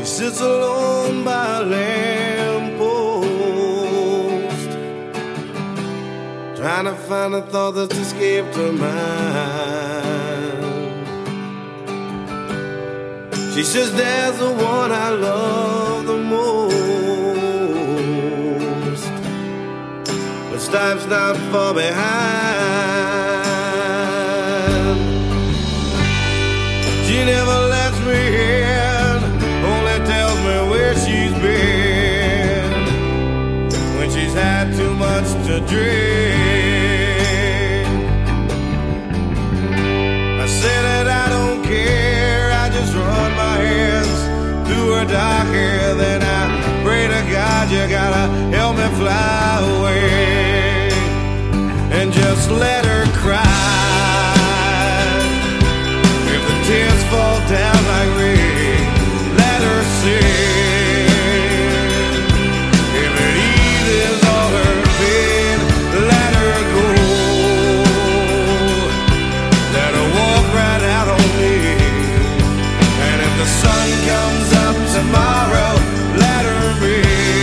sits alone by a lamppost, trying to find a thought that's escaped her mind. She says, "Dad's the one I love the most, but Stipe's not far behind. She never lets me in, only tells me where she's been when she's had too much to drink. I say that I don't care, I just run my hands through her dark hair. Then I pray to God, you gotta help me fly away and just let her cry. If the tears fall down like rain, let her sing. If it eases all her pain, let her go. Let her walk right out on me. And if the sun comes up tomorrow, let her be.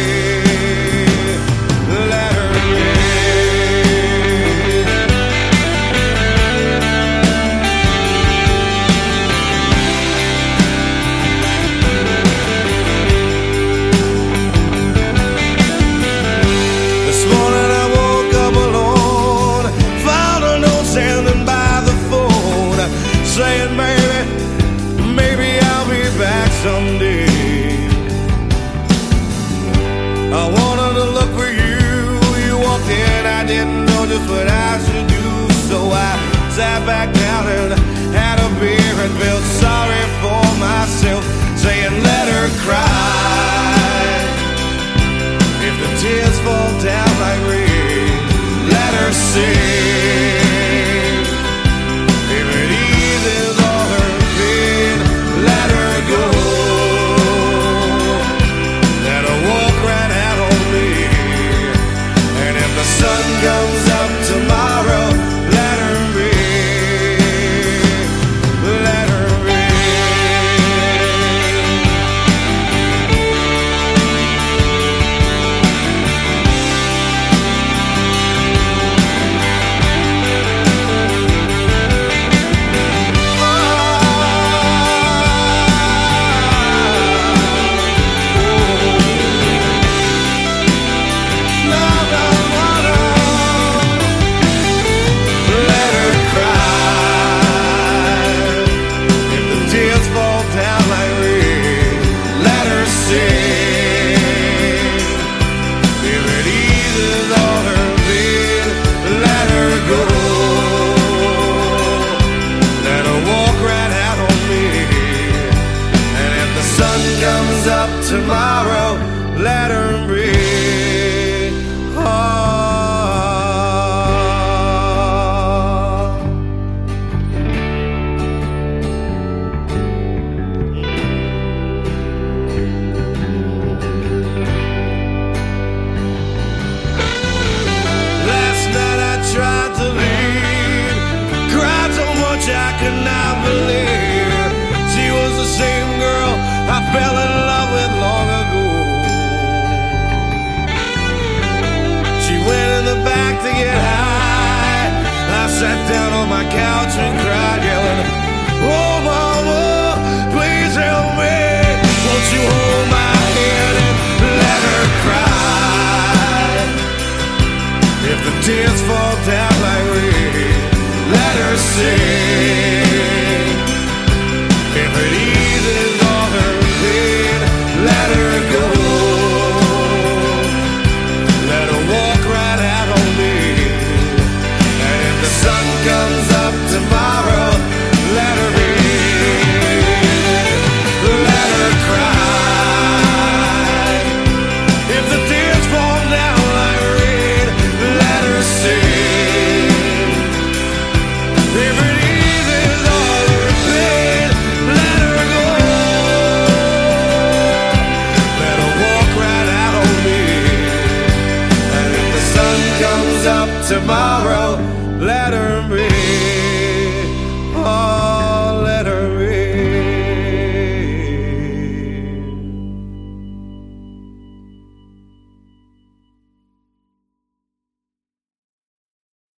Let her be. This morning I woke up alone, found a note standing by the phone, saying, "Baby, maybe I'll be back someday. I wanted to look for you. You walked in, I didn't know just what I should do, so I sat back down and had a beer and felt sorry for myself, saying, let her cry. If the tears fall down like rain, let her sing. If it eases all her pain, let her go. Let her walk right out on me. And if the sun comes up tomorrow, let her be. Let her be. Comes up tomorrow, let her be. Last night I tried to leave, cried so much I could not believe she was the same girl I fell in